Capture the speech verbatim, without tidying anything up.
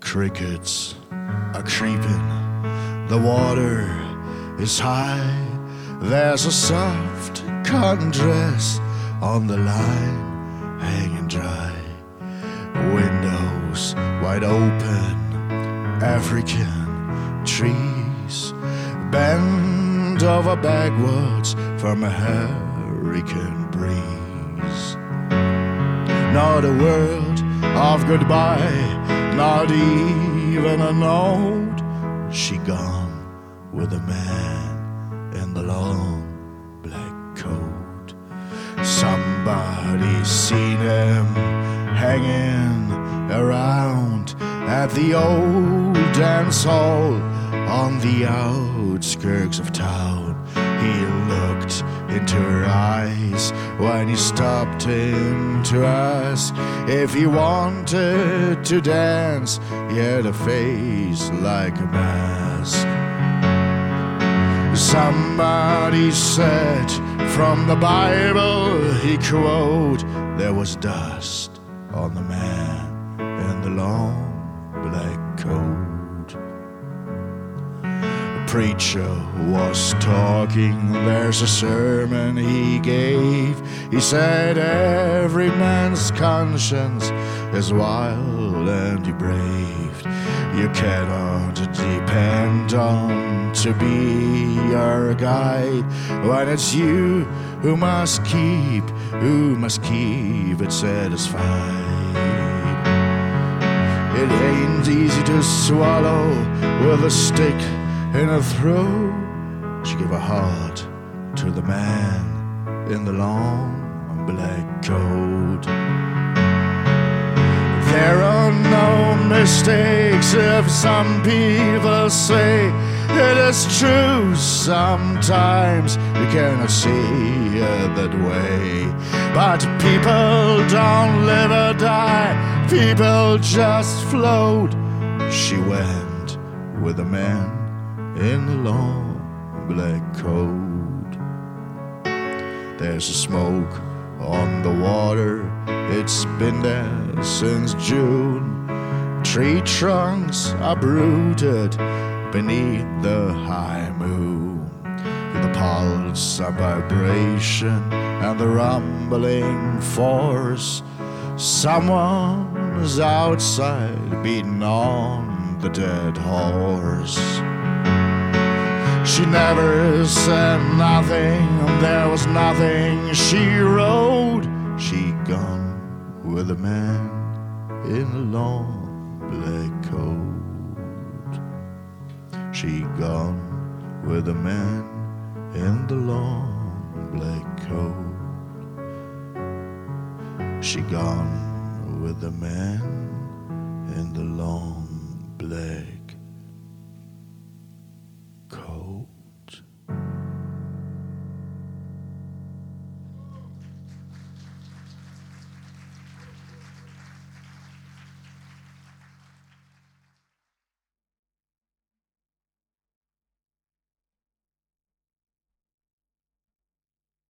crickets are creeping, the water is high. There's a soft cotton dress on the line, hanging dry. Windows wide open, African trees bend over backwards from a hurricane breeze. Not a word of goodbye, not even a note. She gone with a man in the long black coat. Somebody seen him hanging around at the old dance hall on the outskirts of town. He looked into her eyes when he stopped in to ask if he wanted to dance. He had a face like a mask. Somebody said from the Bible he quote, there was dust on the man in the long black coat. The preacher was talking, there's a sermon he gave. He said every man's conscience is wild and depraved. You cannot depend on to be your guide when it's you who must keep, who must keep it satisfied. It ain't easy to swallow with a stick in her throat. She gave her heart to the man in the long black coat. There are no mistakes if some people say it is true. Sometimes you cannot see it that way, but people don't live or die, people just float. She went with a man in the long black coat. There's a smoke on the water, it's been there since June. Tree trunks are brooded beneath the high moon. The pulse of vibration and the rumbling force. Someone's outside beating on the dead horse. She never said nothing, there was nothing she wrote. She gone with a man in a long black coat. She gone with a man in the long black coat. She gone with a man in the long black